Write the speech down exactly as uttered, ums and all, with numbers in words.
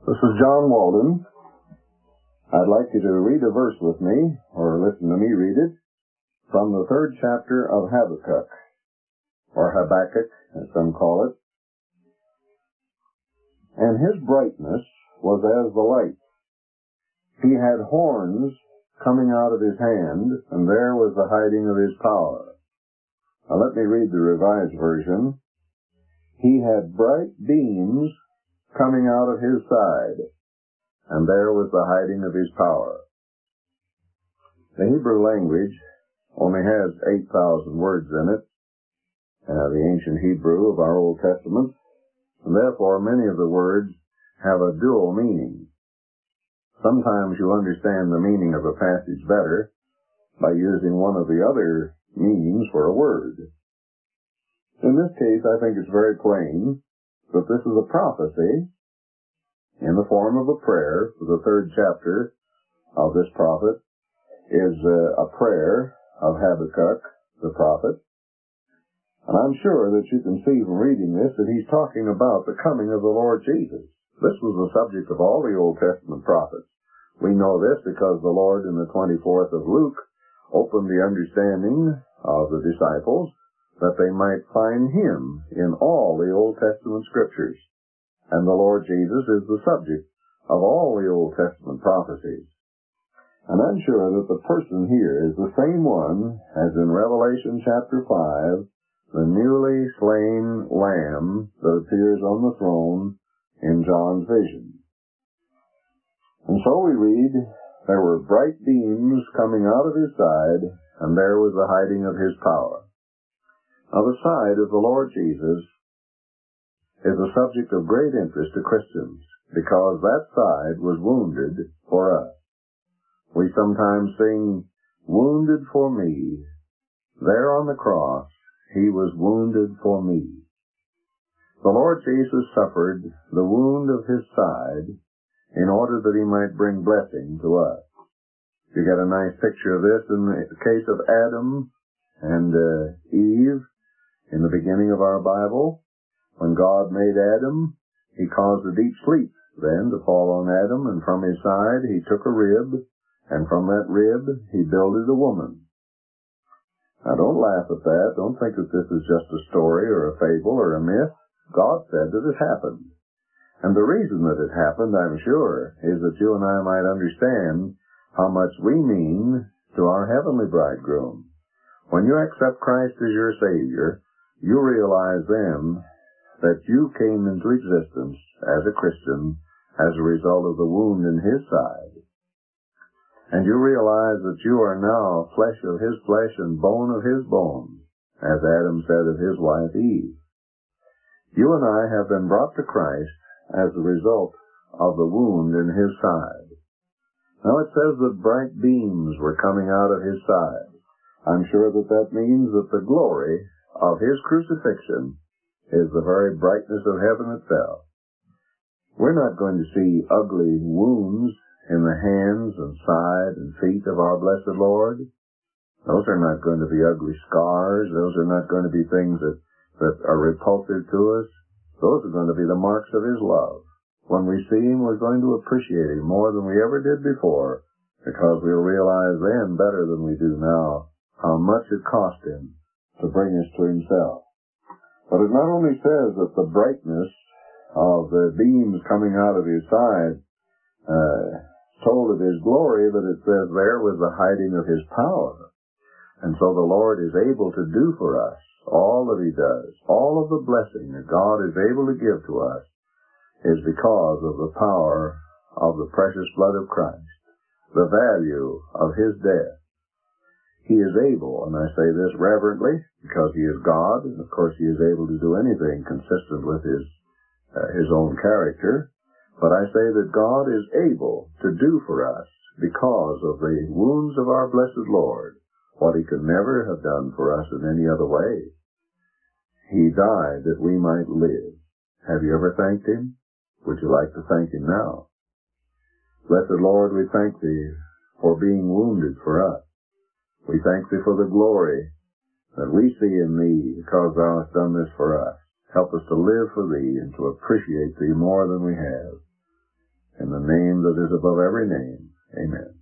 This is John Walden. I'd like you to read a verse with me, or listen to me read it, from the third chapter of Habakkuk, or Habakkuk, as some call it. And his brightness was as the light. He had horns coming out of his hand, and there was the hiding of his power. Now let me read the Revised Version. He had bright beams coming out of his side, and there was the hiding of his power. The Hebrew language only has eight thousand words in it, uh, the ancient Hebrew of our Old Testament, and therefore many of the words have a dual meaning. Sometimes you understand the meaning of a passage better by using one of the other meanings for a word. In this case, I think it's very plain that this is a prophecy in the form of a prayer. The third chapter of this prophet is uh, a prayer of Habakkuk, the prophet. And I'm sure that you can see from reading this that he's talking about the coming of the Lord Jesus. This was the subject of all the Old Testament prophets. We know this because the Lord in the twenty-fourth of Luke opened the understanding of the disciples that they might find him in all the Old Testament scriptures. And the Lord Jesus is the subject of all the Old Testament prophecies. And I'm sure that the person here is the same one as in Revelation chapter five, the newly slain Lamb that appears on the throne in John's vision. And so we read, there were bright beams coming out of his side, and there was the hiding of his power. Now the side of the Lord Jesus is a subject of great interest to Christians, because that side was wounded for us. We sometimes sing, wounded for me. There on the cross, he was wounded for me. The Lord Jesus suffered the wound of his side in order that he might bring blessing to us. You get a nice picture of this in the case of Adam and uh, Eve in the beginning of our Bible. When God made Adam, he caused a deep sleep then to fall on Adam, and from his side he took a rib, and from that rib he builded a woman. Now don't laugh at that. Don't think that this is just a story or a fable or a myth. God said that it happened. And the reason that it happened, I'm sure, is that you and I might understand how much we mean to our heavenly bridegroom. When you accept Christ as your Savior, you realize then that you came into existence as a Christian as a result of the wound in his side. And you realize that you are now flesh of his flesh and bone of his bones, as Adam said of his wife Eve. You and I have been brought to Christ as a result of the wound in his side. Now it says that bright beams were coming out of his side. I'm sure that that means that the glory of his crucifixion is the very brightness of heaven itself. We're not going to see ugly wounds in the hands and side and feet of our blessed Lord. Those are not going to be ugly scars. Those are not going to be things that, that are repulsive to us. Those are going to be the marks of his love. When we see him, we're going to appreciate him more than we ever did before, because we'll realize then, better than we do now, how much it cost him to bring us to himself. But it not only says that the brightness of the beams coming out of his side uh, told of his glory, but it says there was the hiding of his power. And so the Lord is able to do for us all that he does. All of the blessing that God is able to give to us is because of the power of the precious blood of Christ, the value of his death. He is able, and I say this reverently, because he is God, and of course he is able to do anything consistent with his uh, his own character, but I say that God is able to do for us, because of the wounds of our blessed Lord, what he could never have done for us in any other way. He died that we might live. Have you ever thanked him? Would you like to thank him now? Blessed Lord, we thank thee for being wounded for us. We thank thee for the glory that we see in thee because thou hast done this for us. Help us to live for thee and to appreciate thee more than we have. name that is above every name. Amen.